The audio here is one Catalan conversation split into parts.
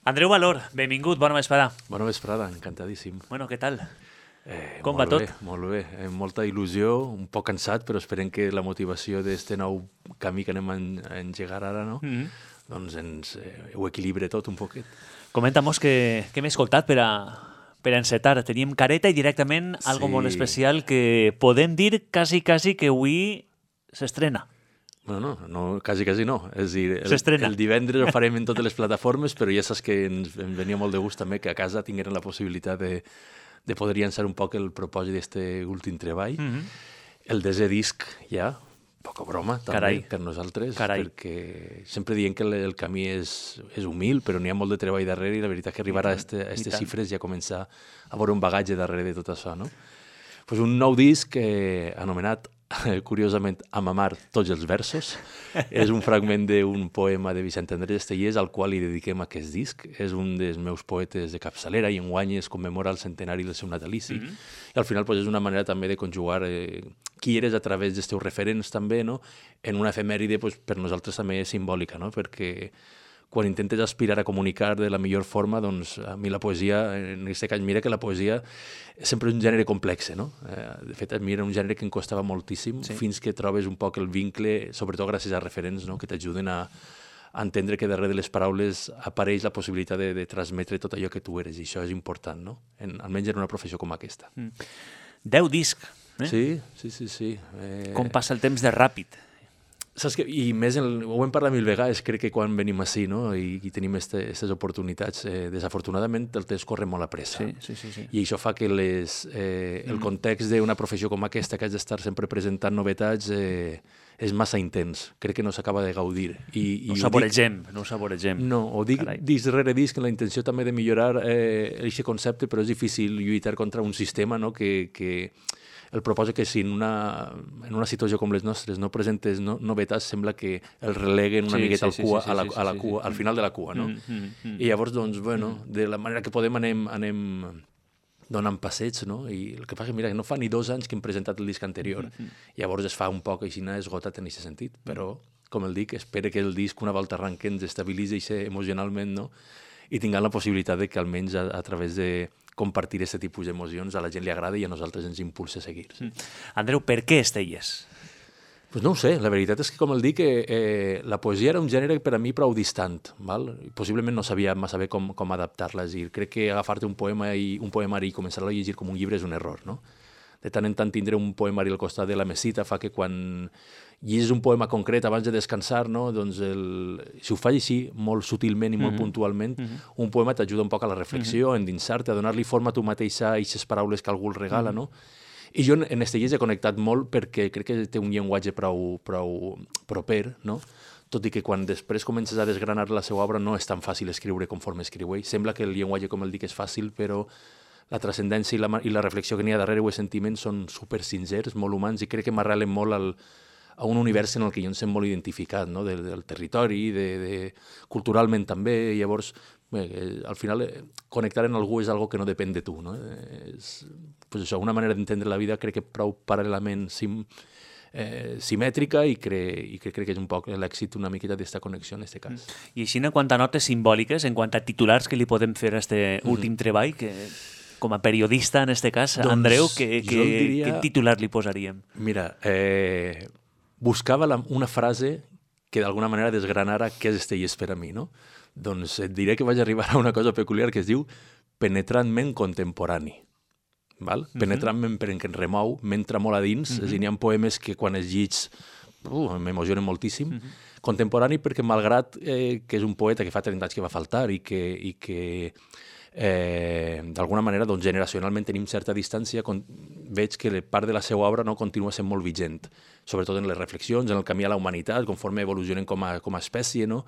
Andreu Valor, benvingut, bona vesprada. Bona vesprada, encantadíssim. Bueno, què tal? Com va tot? Molt bé, amb molta il·lusió, un poc cansat, però esperem que la motivació d'aquest nou camí que anem a engegar ara, no? Doncs ho equilibre tot un poquet. Comenta'm que hem escoltat per a encetar. Teníem careta i directament algo molt especial que podem dir quasi que avui s'estrena. Bueno, no, quasi no. És a dir, S'estrena. el divendres ho farem en totes les plataformes, però ja saps que ens venia molt de gust també que a casa tingueren la possibilitat de poder llançar un poc el propòsit d'aquest últim treball. El desè disc ja, poca broma també per nosaltres, perquè sempre diem que el camí és humil, però n'hi ha molt de treball darrere i la veritat que arribar a aquestes xifres ja comença a veure un bagatge darrere de tot això, no? Pues un nou disc anomenat, curiosament, Amamar tots els versos. És un fragment d'un poema de Vicent Andrés Estellés al qual li dediquem aquest disc. És un dels meus poetes de capçalera i enguany es commemora el centenari del seu natalici. I al final és una manera també de conjugar qui eres a través dels teus referents també, no? En una efemèride per nosaltres també és simbòlica, no? Perquè quan intentes aspirar a comunicar de la millor forma, doncs a mi la poesia, en aquest cas, mira que la poesia sempre és un gènere complex, no? De fet, mira, un gènere que em costava moltíssim fins que trobes un poc el vincle, sobretot gràcies a referents, no? Que t'ajuden a entendre que darrere de les paraules apareix la possibilitat de transmetre tot allò que tu eres, i això és important, no? Almenys en una professió com aquesta. 10 discs. Sí. Com passa el temps de ràpid. Saps que, i més, ho hem parlat mil vegades, crec que quan venim així, no? I tenim aquestes oportunitats, desafortunadament el temps corre molt a pressa. Sí. I això fa que el context d'una professió com aquesta, que has d'estar sempre presentant novetats, és massa intens. Crec que no s'acaba de gaudir. No ho saboregem. No, ho dic disc rere disc, amb la intenció també de millorar aquest concepte, però és difícil lluitar contra un sistema, no? Que el propòsit que si en una situació com les nostres no presentes novetats, sembla que el releguen una miqueta al final de la cua, no? I llavors, doncs, bueno, de la manera que podem anem donant passeigs, no? I el que passa, mira, que no fa ni 2 anys que hem presentat el disc anterior. Llavors es fa un poc així esgotat en aquest sentit, però, com el dic, espero que el disc una volta arranque ens estabilitzi emocionalment, no? I tinguem la possibilitat de que almenys a través de compartir aquest tipus d'emocions a la gent li agrada i a nosaltres ens impulsa a seguir. Andreu, per què Estelles? Pues no ho sé, la veritat és que, com el dic, la poesia era un gènere per a mi prou distant, val? Possiblement no sabia massa bé com adaptar-la, és a dir, crec que agafar-te un poemari i començar-lo a llegir com un llibre és un error, no? De tant en tant tindre un poemari al costat de la mesita fa que quan llegis un poema concret abans de descansar, no? Doncs si ho fas així, molt sutilment i molt puntualment, un poema t'ajuda un poc a la reflexió, a endinsar-te, a donar-li forma a tu mateixa a aquestes paraules que algú el regala, no? I jo en Estellés he connectat molt perquè crec que té un llenguatge prou proper, no? Tot i que quan després comences a desgranar la seva obra no és tan fàcil escriure conforme escriu ell. Sembla que el llenguatge, com el dic, és fàcil, però la transcendència i la reflexió que n'hi ha darrere els sentiments són super sincers, molt humans, i crec que m'arrelen molt a un univers en el que jo em sent molt identificat, no? Del territori, culturalment també. Llavors, al final, connectar amb algú és algo que no depèn de tu, no? És això, una manera d'entendre la vida crec que prou paral·lelament simètrica i crec que és un poc l'èxit una miqueta d'esta connexió en aquest cas. I així, en quant a notes simbòliques, en quant a titulars que li podem fer a aquest últim treball, que com a periodista, en aquest cas, doncs, Andreu, quin titular li posaríem? Mira, buscava una frase que d'alguna manera desgranara què és Estellés per a mi, no? Doncs et diré que vaig arribar a una cosa peculiar que es diu penetrantment contemporani. Val? Penetrantment perquè em remou, m'entra molt a dins, és a dir, n'hi ha poemes que quan els llits m'emocionen moltíssim. Contemporani perquè, malgrat que és un poeta que fa 30 anys que va faltar i que d'alguna manera, doncs, generacionalment tenim certa distància, veig que part de la seva obra no continua sent molt vigent, sobretot en les reflexions, en el camí a la humanitat, conforme evolucionem com a espècie, no?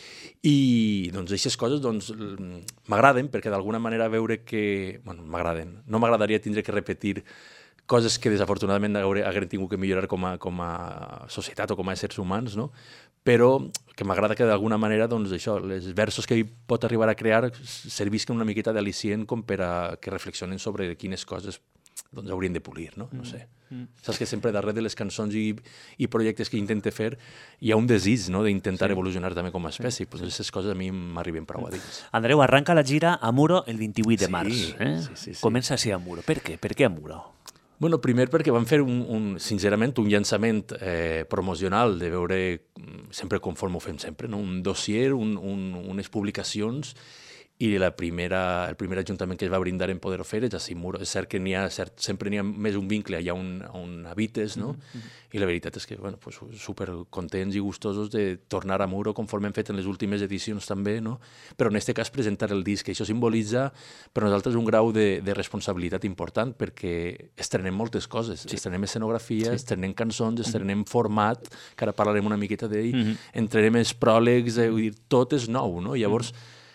I doncs aquestes coses m'agraden perquè d'alguna manera veure que... Bueno, m'agraden. No m'agradaria tindre que repetir coses que desafortunadament haguem tingut que millorar com a societat o com a éssers humans, no? Però que m'agrada que d'alguna manera, doncs això, els versos que ell pot arribar a crear servisquen una miqueta d'al·licient com per a que reflexionen sobre quines coses doncs haurien de polir, no? No sé. Saps que sempre darrere de les cançons i projectes que intente fer hi ha un desig, no?, d'intentar evolucionar també com a espècie. Pues aquestes coses a mi m'arriben prou a dins. Andreu, arranca la gira a Muro el 28 de març. Sí. Comença així a Muro. Per què? Per què a Muro? Bueno, primer perquè vam fer sincerament un llançament promocional de veure, sempre conforme ho fem sempre, no? Un dossier, unes publicacions, i el primer ajuntament que es va brindar en poder-ho fer és a Muro. És cert que sempre n'hi ha més un vincle allà on habites, no? I la veritat és que, bueno, pues, super contents i gustosos de tornar a Muro, conforme hem fet en les últimes edicions també, no? Però en aquest cas presentar el disc. Això simbolitza per nosaltres un grau de responsabilitat important, perquè estrenem moltes coses. Estrenem escenografia, estrenem cançons, estrenem format, que ara parlarem una miqueta d'ell, estrenem els pròlegs, vull dir, tot és nou, no? Llavors,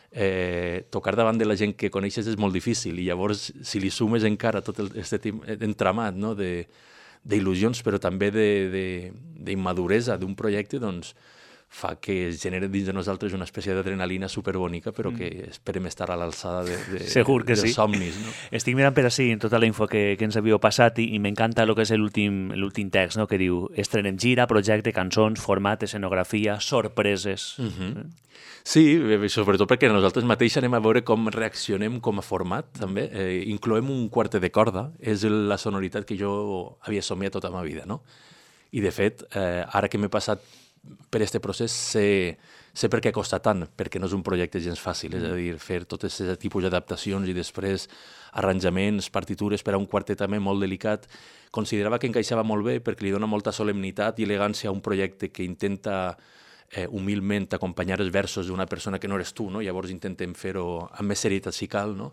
tocar davant de la gent que coneixes és molt difícil, i llavors si li sumes encara tot aquest entramat, no?, d'il·lusions, però també d'immaduresa d'un projecte, doncs fa que es generi dins de nosaltres una espècie d'adrenalina superbonica, però que esperem estar a l'alçada dels somnis. No? Estic mirant per així en tota la info que ens havíeu passat i m'encanta el que és l'últim text, no?, que diu: estrenem gira, projecte, cançons, format, escenografia, sorpreses. Sí, sobretot perquè nosaltres mateix anem a veure com reaccionem com a format, també. Incloem un quartet de corda, és la sonoritat que jo havia somiat tota la meva vida, no? I, de fet, ara que m'he passat per aquest procés, sé per què costa tant, perquè no és un projecte gens fàcil, és a dir, fer tot aquest tipus d'adaptacions i després arranjaments, partitures per a un quartet també molt delicat. Considerava que encaixava molt bé perquè li dona molta solemnitat i elegància a un projecte que intenta humilment acompanyar els versos d'una persona que no eres tu, no? Llavors intentem fer-ho amb més serietat si cal, no?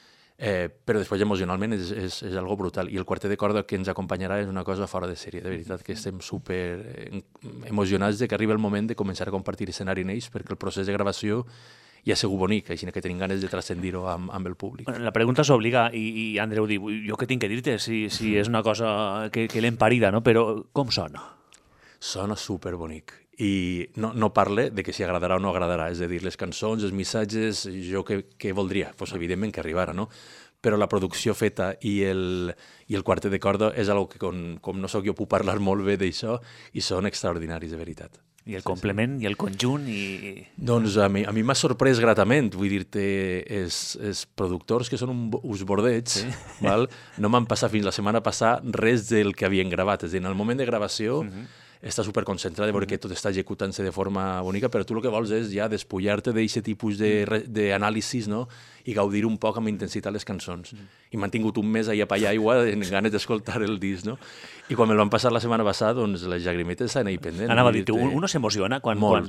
Però després emocionalment és algo brutal, i el quartet de corda que ens acompanyarà és una cosa fora de sèrie, de veritat que estem super emocionats de que arriba el moment de començar a compartir escenari en ells, perquè el procés de gravació ja ha sigut bonic, així que tenim ganes de transcendir-ho amb el públic. La pregunta s'obliga, i Andreu diu, jo què tinc que dir-te si és una cosa que l'hem parida, no? Però com sona? Sona superbonic. I no parle de que si agradarà o no agradarà, és a dir, les cançons, els missatges, jo què voldria? Pues evidentment que arribara, no? Però la producció feta i el quartet de corda és algo que, com no sóc jo, puc parlar molt bé d'això, i són extraordinaris, de veritat. I el complement, i el conjunt, Doncs a mi m'ha sorprès gratament, vull dir-te, els productors, que són uns bordets, val? No m'han passat fins la setmana passada res del que havien gravat, és a dir, en el moment de gravació està superconcentrat de veure que tot està executant-se de forma bonica, però tu el que vols és ja despullar-te d'aquest tipus d'anàlisis, no?, i gaudir un poc amb intensitat les cançons. I m'han tingut un mes allà per aigua en ganes d'escoltar el disc, no? I quan me'l van passar la setmana passada, doncs les llagrimetes s'han anat pendent. Anava a dir, uno s'emociona quan... Molt.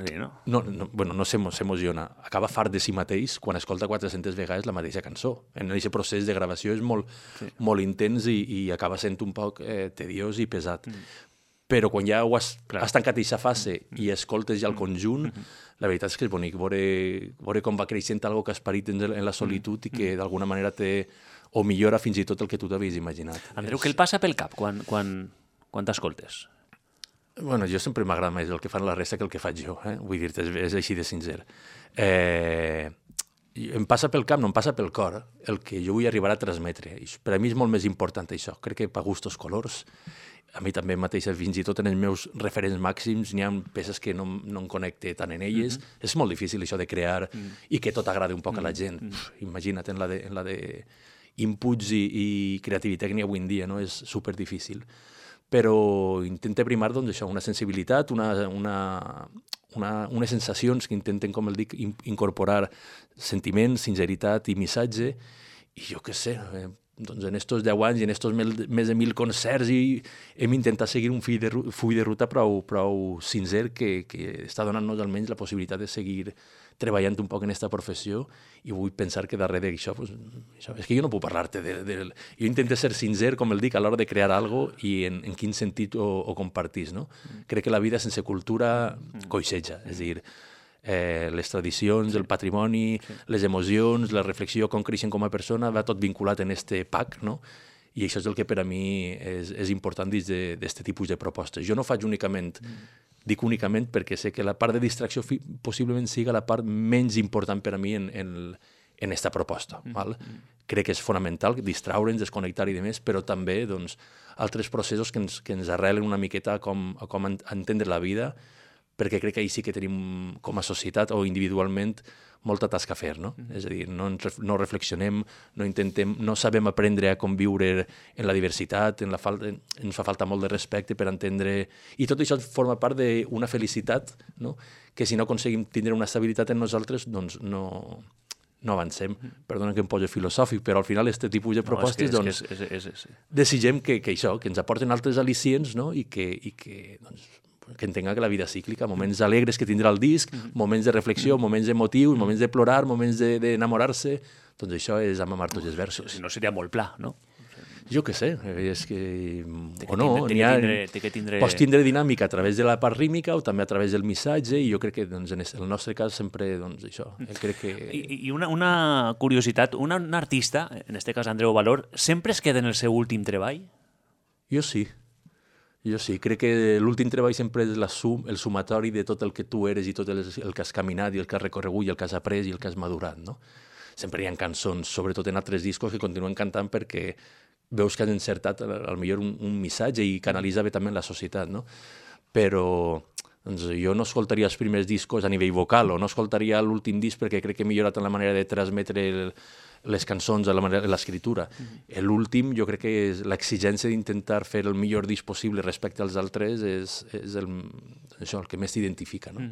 No s'emociona. Acaba fart de si mateix quan escolta 400 vegades la mateixa cançó. En aquest procés de gravació és molt intens i acaba sent un poc tediós i pesat. Però quan ja has tancat aquesta fase i escoltes ja el conjunt, la veritat és que és bonic veure com va creixent algo que has parit en la solitud i que d'alguna manera o millora fins i tot el que tu t'havies imaginat. Andreu, què el passa pel cap quan t'escoltes? Bueno, jo sempre m'agrada més el que fan la resta que el que faig jo, vull dir-te, és així de sincer. Em passa pel cap, no em passa pel cor, el que jo vull arribar a transmetre. Per a mi és molt més important això. Crec que per gustos colors, a mi també mateix, fins i tot en els meus referents màxims, n'hi ha peces que no em connecte tant en elles. És molt difícil això de crear i que tot agradi un poc a la gent. Imagina't en la de inputs i creativitat que n'hi ha avui en dia, no? És superdifícil. Però intenta primar, doncs, això, una sensibilitat, unes sensacions que intenten, com el dic, incorporar sentiments, sinceritat i missatge, i jo què sé, doncs en estos 10 anys i en estos més de 1.000 concerts hem intentat seguir un full de ruta prou sincer que està donant-nos almenys la possibilitat de seguir treballant un poc en aquesta professió, i vull pensar que darrere d'això, és que jo no puc parlar-te jo intento ser sincer, com el dic, a l'hora de crear alguna cosa i en quin sentit ho compartís, no? Crec que la vida sense cultura coixeja, és a dir, les tradicions, el patrimoni, les emocions, la reflexió, com creixen com a persona, va tot vinculat en este pack, no? I això és el que per a mi és important dins d'aquest tipus de propostes. Jo no faig únicament, dic únicament perquè sé que la part de distracció possiblement siga la part menys important per a mi en esta proposta. Val? crec que és fonamental, distraure'ns, desconnectar i demés, però també doncs, altres processos que ens arrelen una miqueta a com entendre la vida, perquè crec que ahir sí que tenim com a societat o individualment molta tasca a fer, no? És a dir, no reflexionem, no sabem aprendre a conviure en la diversitat, ens fa falta molt de respecte per entendre... I tot això forma part d'una felicitat, no? Que si no aconseguim tindre una estabilitat en nosaltres, doncs no avancem. Perdona que em posi filosòfic, però al final aquest tipus de propostes desitgem que això, que ens aporten altres al·licients, no? I que entenga que la vida és cíclica, moments alegres que tindrà el disc, moments de reflexió, moments emotius, moments de plorar, moments d'enamorar-se, doncs això és amb amar tots els versos. Si no seria molt pla, no? Jo què sé, és que... O no, pots tindre dinàmica a través de la part rímica o també a través del missatge, i jo crec que doncs, en el nostre cas sempre això. Crec que... I una curiositat, un artista, en aquest cas Andreu Valor, sempre es queda en el seu últim treball? Jo sí. Crec que l'últim treball sempre és el sumatori de tot el que tu eres i tot el que has caminat i el que has recorregut i el que has après i el que has madurat, no? Sempre hi ha cançons, sobretot en altres discos, que continuen cantant perquè veus que has encertat potser un missatge i canalitza bé també la societat, no? Però doncs, jo no escoltaria els primers discos a nivell vocal o no escoltaria l'últim disc perquè crec que he millorat en la manera de transmetre les cançons, l'escriptura. L'últim, jo crec que és l'exigència d'intentar fer el millor disc possible respecte als altres és el que més t'identifica, no?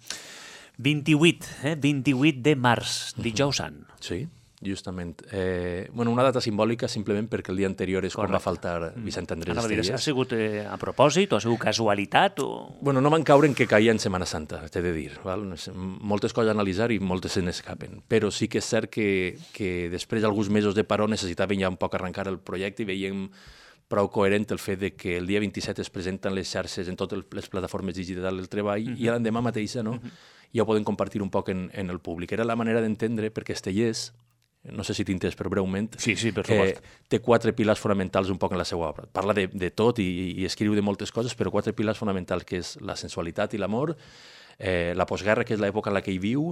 28 de març, dijous sant. Sí, justament. Una data simbòlica simplement perquè el dia anterior és quan va faltar Vicent Andrés Estellés. Ha sigut a propòsit o ha sigut casualitat? No van caure en que caia en Setmana Santa, t'he de dir. Val? Moltes coses a analitzar i moltes se n'escapen. Però sí que és cert que després d'alguns mesos de paró necessitàvem ja un poc arrencar el projecte i veiem prou coherent el fet de que el dia 27 es presenten les xarxes en totes les plataformes digitals del treball i l'endemà mateixa ja ho podem compartir un poc en el públic. Era la manera d'entendre perquè Estellés, no sé si t'interès però breument, té 4 pilars fonamentals un poc en la seva obra. Parla de tot i escriu de moltes coses, però 4 pilars fonamentals, que és la sensualitat i l'amor, la postguerra, que és l'època en la que hi viu,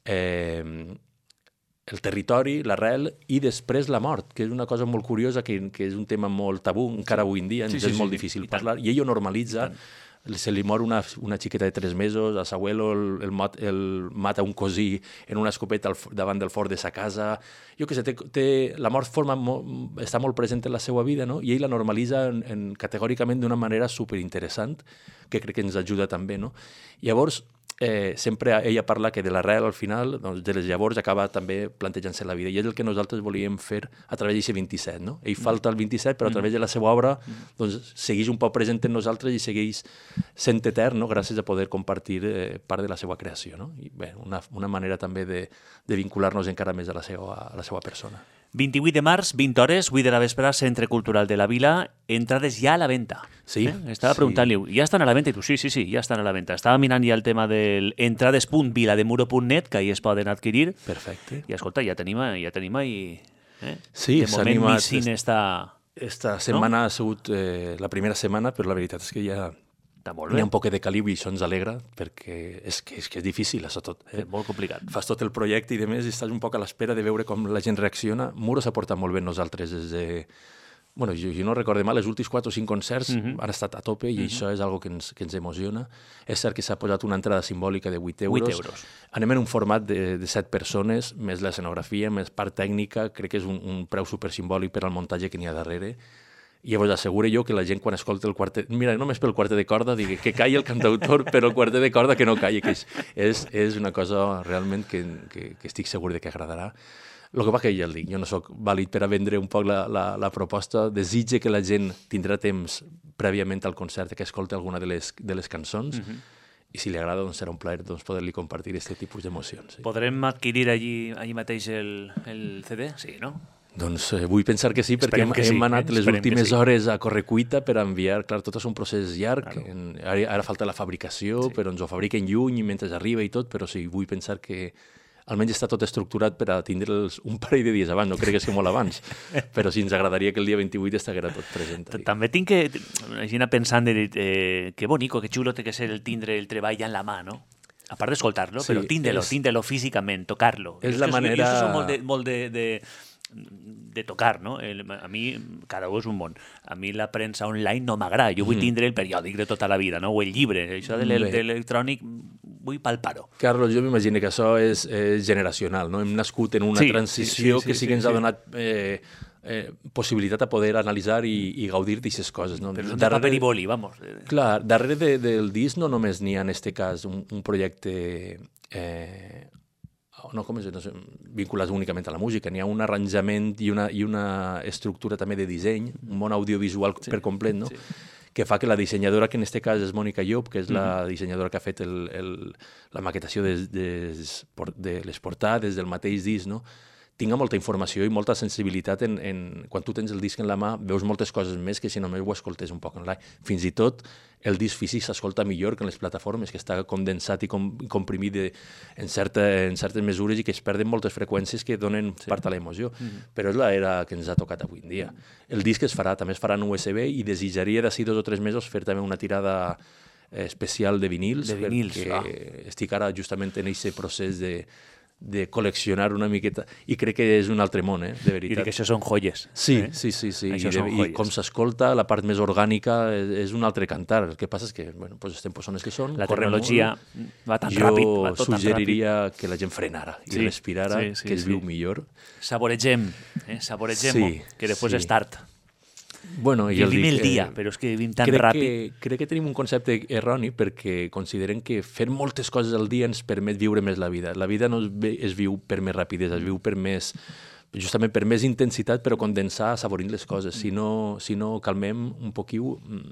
el territori, l'arrel, i després la mort, que és una cosa molt curiosa, que és un tema molt tabú, encara avui en dia, és molt difícil parlar, i ell ho normalitza. Se li mor una xiqueta de 3 mesos, a Sahuelo el mata un cosí en una escopeta davant del fort de sa casa. Jo què sé, la mort està molt present en la seva vida, no? I ell la normalitza categòricament d'una manera superinteressant, que crec que ens ajuda també, no? Llavors, sempre ella parla que de l'arrel al final, doncs, de les llavors acaba també plantejant-se la vida, i és el que nosaltres volíem fer a través d'aquest 27, no? Ell falta el 27, però a través de la seva obra doncs, segueix un poc present en nosaltres i segueix sent etern, no? Gràcies a poder compartir part de la seva creació, no? I bé, una manera també de vincular-nos encara més a la seva persona. 28 de març, 20 hores, 8 de la vespre, Centre Cultural de la Vila, entrades ja a la venda. Sí. Estava preguntant-li, ja estan a la venda? I tu, sí, ja estan a la venda. Estava mirant ja el tema del entrades.vilademuro.net, que ahí es poden adquirir. Perfecte. I escolta, ja tenim ahí... Sí, de moment Missing està... Esta setmana ha sigut la primera setmana, però la veritat és que ja... Hi ha un poc de caliu i això ens alegra, perquè és que és difícil, això tot. Molt complicat. Fas tot el projecte i, a més, estàs un poc a l'espera de veure com la gent reacciona. Muro s'ha portat molt bé nosaltres des de... jo no recorde mal, els últims 4 o 5 concerts han estat a tope i això és algo que ens emociona. És cert que s'ha posat una entrada simbòlica de 8 euros. Anem en un format de 7 persones, més l'escenografia, més part tècnica. Crec que és un preu supersimbòlic per al muntatge que n'hi ha darrere. I llavors asseguro jo que la gent quan escolta el quartet... Mira, només pel quartet de corda, digui que calli el cantautor, però el quartet de corda que no calli, que és una cosa realment que estic segur de que agradarà. El que va que ja el dic, jo no sóc vàlid per a vendre un poc la proposta, desitge que la gent tindrà temps prèviament al concert que escolti alguna de les cançons, i si li agrada doncs serà un plaer poder-li compartir aquest tipus d'emocions. Podrem adquirir allí mateix el CD? Sí, no? Doncs vull pensar que sí, perquè hem anat les últimes hores a correcuita per enviar. Clar, tot és un procés llarg. Ara falta la fabricació, però ens ho fabriquen lluny mentre arriba i tot, però sí, vull pensar que almenys està tot estructurat per a tindre'ls un parell de dies abans, no crec que sigui molt abans, però sí ens agradaria que el dia 28 estiguera tot present. També tinc que imagina pensant que bonico, que xulo té que ser el tindre el treball ja en la mà, no? A part d'escoltar-lo, però tíndelo físicament, tocar-lo. És la manera... Jo això molt de de tocar, no? A mi, cada un és un món. A mi la premsa online no m'agrada. Jo vull tindre el periòdic de tota la vida, no? O el llibre. Això de l'electrònic vull palpar-ho. Carlos, jo m'imagino que això és generacional, no? Hem nascut en una transició que sí que ens ha donat possibilitat a poder analitzar i gaudir d'aquestes coses, no? Però són de paper i boli, vamos. Clar, darrere del disc no només n'hi ha, en aquest cas, un projecte no, com és, no sé, vinculats únicament a la música, n'hi ha un arranjament i una estructura també de disseny, un món audiovisual per complet, no? Que fa que la dissenyadora, que en aquest cas és Mònica Llop, que és la dissenyadora que ha fet la maquetació de les portades del mateix disc, no? Tinga molta informació i molta sensibilitat quan tu tens el disc en la mà, veus moltes coses més que si només ho escoltes un poc online. Fins i tot el disc físic s'escolta millor que en les plataformes, que està condensat i comprimit en certes mesures i que es perden moltes freqüències que donen part a l'emoció. Però és l'era que ens ha tocat avui en dia. El disc també es farà en USB i desitjaria d'ací 2 o 3 mesos fer també una tirada especial de vinils, perquè estic ara justament en aquest procés de col·leccionar una miqueta, i crec que és un altre món, de veritat. I que això són joies. Sí. I com s'escolta, la part més orgànica és un altre cantar. El que passa és que, bueno, pues estem persones que són... La tecnologia va tan ràpid, va tot tan ràpid. Jo suggeriria que la gent frenara i respirara, que es viu millor. Saboregem, que després és tard. Bueno, vivim el dia, però és que vivim tan ràpid. Crec que tenim un concepte erroni perquè considerem que fer moltes coses al dia ens permet viure més la vida. La vida no es viu per més rapidesa, es viu justament per més intensitat, però condensar, saborint les coses. Si no calmem un poquiu...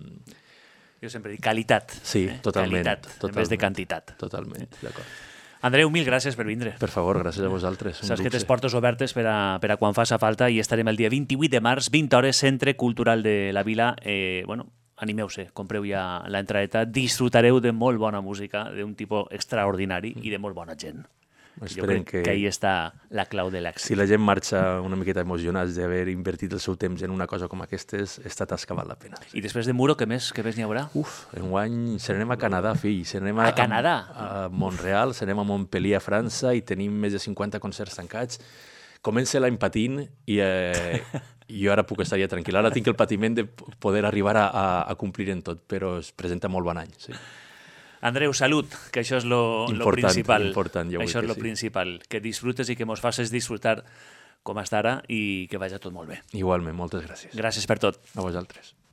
Jo sempre dic qualitat. Sí, totalment. Qualitat, en vez de quantitat. Totalment, d'acord. Andreu, mil gràcies per vindre. Per favor, gràcies a vosaltres. Saps que tens portes obertes per a quan faça falta i estarem el dia 28 de març, 20 hores, Centre Cultural de la Vila. Animeu-se, compreu ja l'entradeta, disfrutareu de molt bona música, d'un tipus extraordinari i de molt bona gent. Jo crec que ahí està la clau de l'èxit. Si la gent marxa una miqueta emocionats d'haver invertit el seu temps en una cosa com aquestes, esta tasca val la pena. I després de Muro, què més n'hi haurà? Enguany serem a Canadà, fill. A Canadà? A Montreal, serem a Montpellier, a França, i tenim més de 50 concerts tancats. Comença l'any patint i jo ara puc estar ja tranquil. Ara tinc el patiment de poder arribar a complir en tot, però es presenta molt bon any, sí. Andreu, salut, que això és lo principal. Important, ja ho això és lo principal, que disfrutes i que mos facis disfrutar com està ara i que vagi tot molt bé. Igualment, moltes gràcies. Gràcies per tot. A vosaltres.